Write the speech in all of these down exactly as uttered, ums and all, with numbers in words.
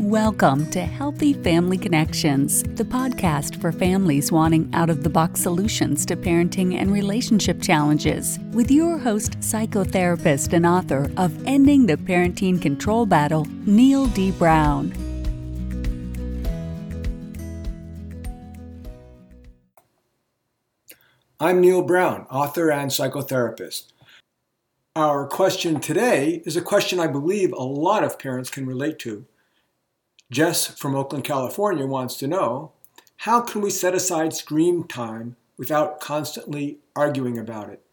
Welcome to Healthy Family Connections, the podcast for families wanting out-of-the-box solutions to parenting and relationship challenges, with your host, psychotherapist and author of Ending the Parenting Control Battle, Neil D. Brown. I'm Neil Brown, author and psychotherapist. Our question today is a question I believe a lot of parents can relate to. Jess from Oakland, California wants to know, how can we set aside screen time without constantly arguing about it?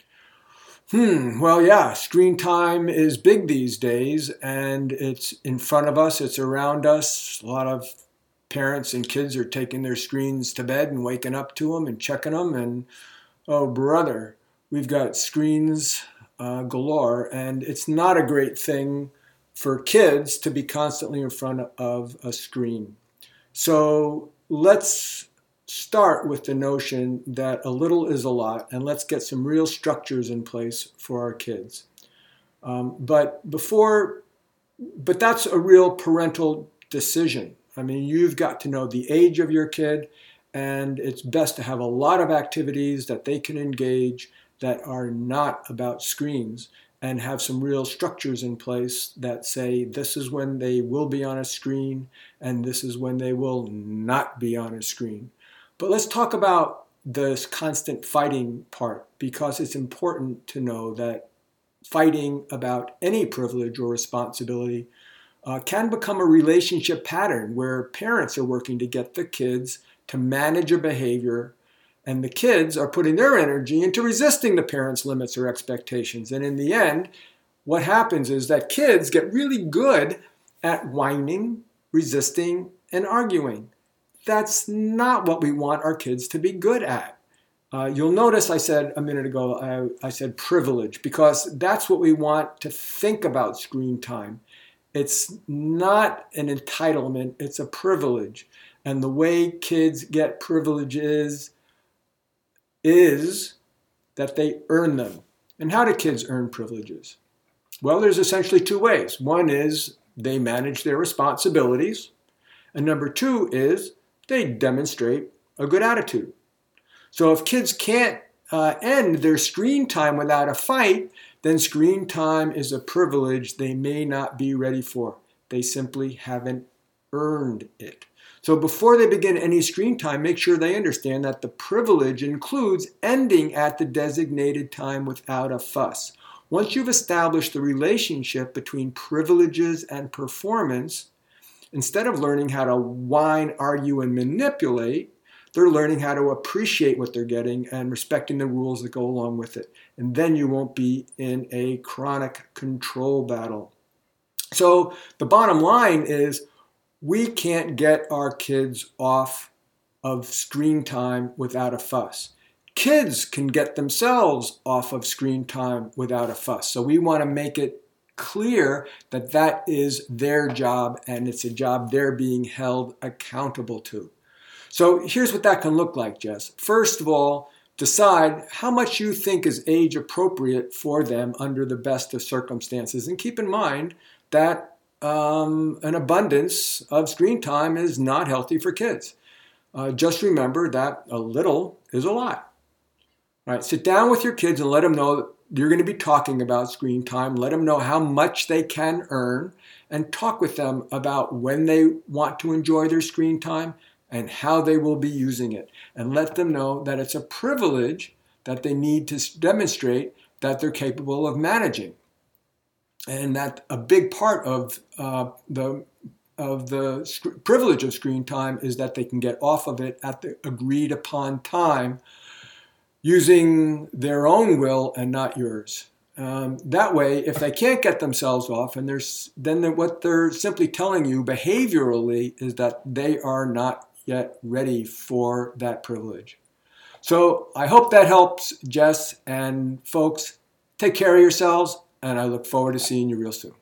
Hmm, well, yeah, screen time is big these days, and it's in front of us, it's around us. A lot of parents and kids are taking their screens to bed and waking up to them and checking them, and oh, brother, we've got screens uh, galore, and it's not a great thing for kids to be constantly in front of a screen. So let's start with the notion that a little is a lot, and let's get some real structures in place for our kids. Um, but before, but that's a real parental decision. I mean, you've got to know the age of your kid, and it's best to have a lot of activities that they can engage that are not about screens, and have some real structures in place that say this is when they will be on a screen and this is when they will not be on a screen. But let's talk about this constant fighting part, because it's important to know that fighting about any privilege or responsibility uh, can become a relationship pattern where parents are working to get the kids to manage a behavior, and the kids are putting their energy into resisting the parents' limits or expectations. And in the end, what happens is that kids get really good at whining, resisting, and arguing. That's not what we want our kids to be good at. Uh, you'll notice I said a minute ago, I, I said privilege, because that's what we want to think about screen time. It's not an entitlement, it's a privilege. And the way kids get privileges is that they earn them. And how do kids earn privileges? Well, there's essentially two ways. One is they manage their responsibilities. And number two is they demonstrate a good attitude. So if kids can't uh, end their screen time without a fight, then screen time is a privilege they may not be ready for. They simply haven't earned it. So before they begin any screen time, make sure they understand that the privilege includes ending at the designated time without a fuss. Once you've established the relationship between privileges and performance, instead of learning how to whine, argue, and manipulate, they're learning how to appreciate what they're getting and respecting the rules that go along with it. And then you won't be in a chronic control battle. So the bottom line is, we can't get our kids off of screen time without a fuss. Kids can get themselves off of screen time without a fuss. So we want to make it clear that that is their job, and it's a job they're being held accountable to. So here's what that can look like, Jess. First of all, decide how much you think is age appropriate for them under the best of circumstances. And keep in mind that Um, an abundance of screen time is not healthy for kids. Uh, just remember that a little is a lot. All right, sit down with your kids and let them know that you're going to be talking about screen time. Let them know how much they can earn, and talk with them about when they want to enjoy their screen time and how they will be using it. And let them know that it's a privilege that they need to demonstrate that they're capable of managing. And that a big part of uh, the of the sc- privilege of screen time is that they can get off of it at the agreed upon time using their own will and not yours. Um, that way, if they can't get themselves off, and there's then they're, what they're simply telling you behaviorally is that they are not yet ready for that privilege. So I hope that helps, Jess, and folks, take care of yourselves. And I look forward to seeing you real soon.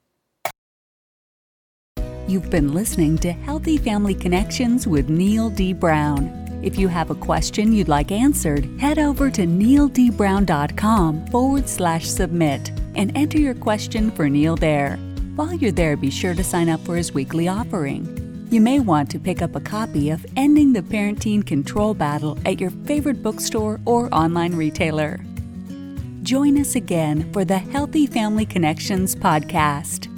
You've been listening to Healthy Family Connections with Neil D. Brown. If you have a question you'd like answered, head over to neildbrown.com forward slash submit and enter your question for Neil there. While you're there, be sure to sign up for his weekly offering. You may want to pick up a copy of Ending the Parent-Teen Control Battle at your favorite bookstore or online retailer. Join us again for the Healthy Family Connections podcast.